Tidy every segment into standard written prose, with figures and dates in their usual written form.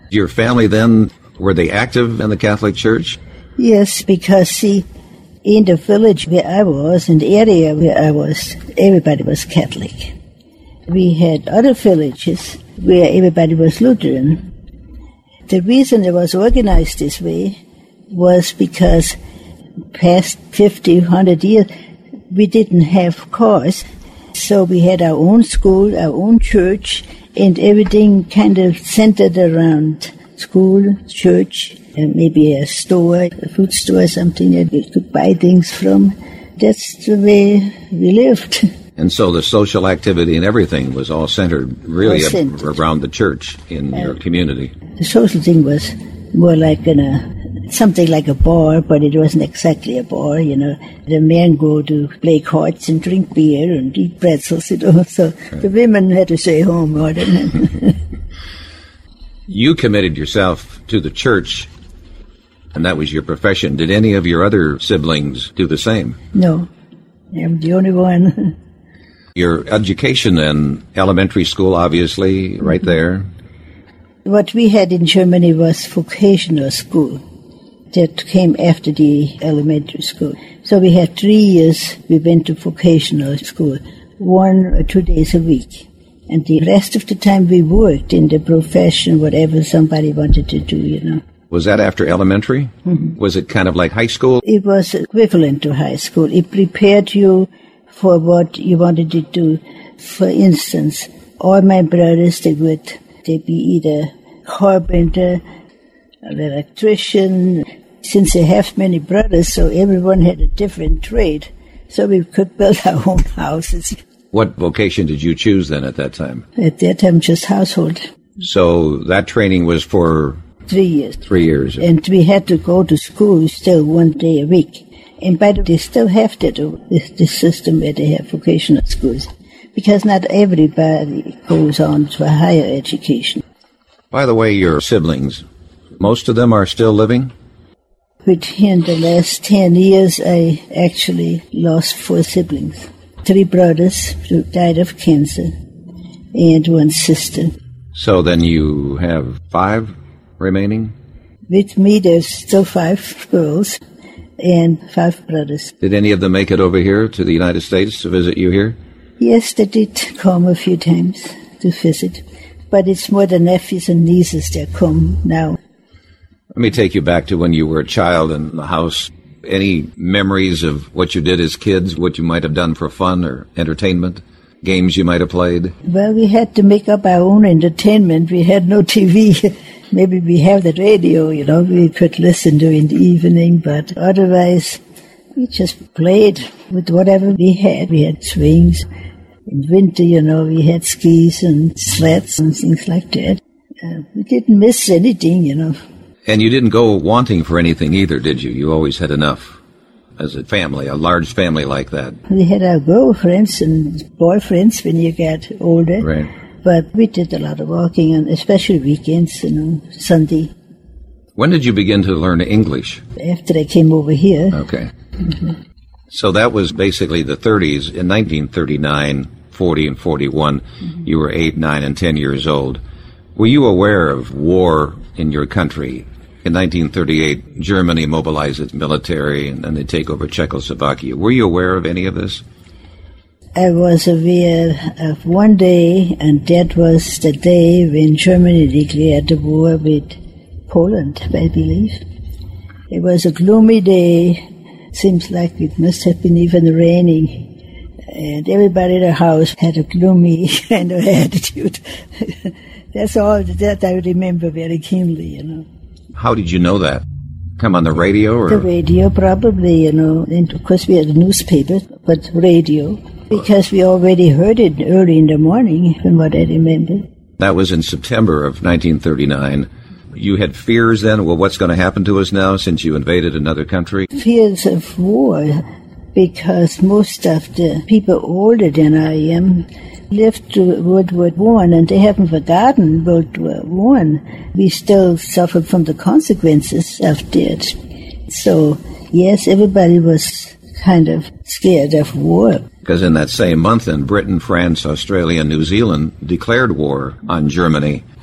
Your family then, were they active in the Catholic Church? Yes, because, see, in the village where I was, in the area where I was, everybody was Catholic. We had other villages where everybody was Lutheran. The reason it was organized this way was because past 50, 100 years, we didn't have cars. So we had our own school, our own church, and everything kind of centered around school, church, and maybe a store, a food store or something that we could buy things from. That's the way we lived. And so the social activity and everything was all centered really around the church in your community. The social thing was more like something like a bar, but it wasn't exactly a bar, you know. The men go to play cards and drink beer and eat pretzels, you know, so the women had to stay home more than You committed yourself to the church, and that was your profession. Did any of your other siblings do the same? No, I'm the only one. Your education then, elementary school, obviously, right there. What we had in Germany was vocational school. That came after the elementary school. So we had 3 years we went to vocational school, 1 or 2 days a week. And the rest of the time we worked in the profession, whatever somebody wanted to do, you know. Was that after elementary? Mm-hmm. Was it kind of like high school? It was equivalent to high school. It prepared you for what you wanted to do. For instance, all my brothers, they'd be either carpenter, an electrician. Since I have many brothers, so everyone had a different trade. So we could build our own houses. What vocation did you choose then at that time? At that time, just household. So that training was for 3 years. 3 years. And we had to go to school still 1 day a week. And by the way, they still have to do this system where they have vocational schools. Because not everybody goes on to a higher education. By the way, your siblings, most of them are still living? Within the last 10 years, I actually lost 4 siblings. 3 brothers who died of cancer, and 1 sister. So then you have 5 remaining? With me, there's still 5 girls and 5 brothers. Did any of them make it over here to the United States to visit you here? Yes, they did come a few times to visit. But it's more the nephews and nieces that come now. Let me take you back to when you were a child in the house. Any memories of what you did as kids, what you might have done for fun or entertainment, games you might have played? Well, we had to make up our own entertainment. We had no TV. Maybe we have the radio, you know, we could listen to in the evening, but otherwise we just played with whatever we had. We had swings. In winter, you know, we had skis and sleds and things like that. We didn't miss anything, you know. And you didn't go wanting for anything either, did you? You always had enough as a family, a large family like that. We had our girlfriends and boyfriends when you got older. Right. But we did a lot of walking, and especially weekends, you know, Sunday. When did you begin to learn English? After I came over here. Okay. Mm-hmm. So that was basically the 30s. In 1939, 40, and 41, you were 8, 9, and 10 years old. Were you aware of war in your country? In 1938, Germany mobilized its military, and then they take over Czechoslovakia. Were you aware of any of this? I was aware of one day, and that was the day when Germany declared the war with Poland, I believe. It was a gloomy day. Seems like it must have been even raining. And everybody in the house had a gloomy kind of attitude. That's all that I remember very keenly, you know. How did you know that? Come on the radio? Or? The radio, probably, you know. And of course, we had a newspaper, but radio. Because we already heard it early in the morning, from what I remember. That was in September of 1939. You had fears then? Well, what's going to happen to us now since you invaded another country? Fears of war, because most of the people older than I am lived through World War I, and they haven't forgotten World War I. We still suffer from the consequences of that. So, yes, everybody was kind of scared of war. Because in that same month, Britain, France, Australia, and New Zealand declared war on Germany.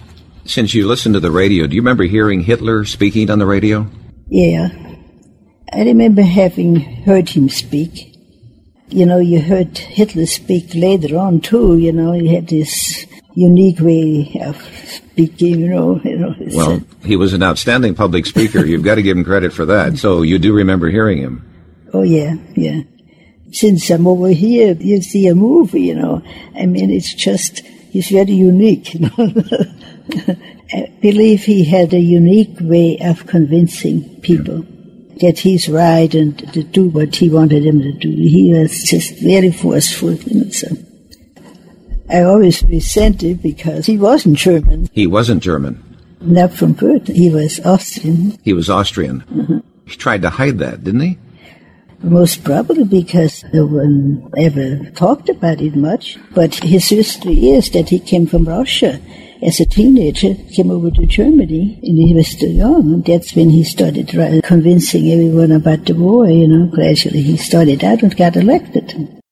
Since you listened to the radio, do you remember hearing Hitler speaking on the radio? Yeah. I remember having heard him speak. You know, you heard Hitler speak later on, too. You know, he had this unique way of speaking, you know. Well, he was an outstanding public speaker. You've got to give him credit for that. So you do remember hearing him? Oh, yeah. Since I'm over here, you see a movie, you know. I mean, he's very unique, you know. I believe he had a unique way of convincing people that he's right and to do what he wanted them to do. He was just very forceful, you know, so. I always resented because he wasn't German. He wasn't German? Not from birth. He was Austrian. He was Austrian. Mm-hmm. He tried to hide that, didn't he? Most probably because no one ever talked about it much. But his history is that he came from Russia. As a teenager, came over to Germany, and he was still young, and that's when he started convincing everyone about the war, you know. Gradually he started out and got elected.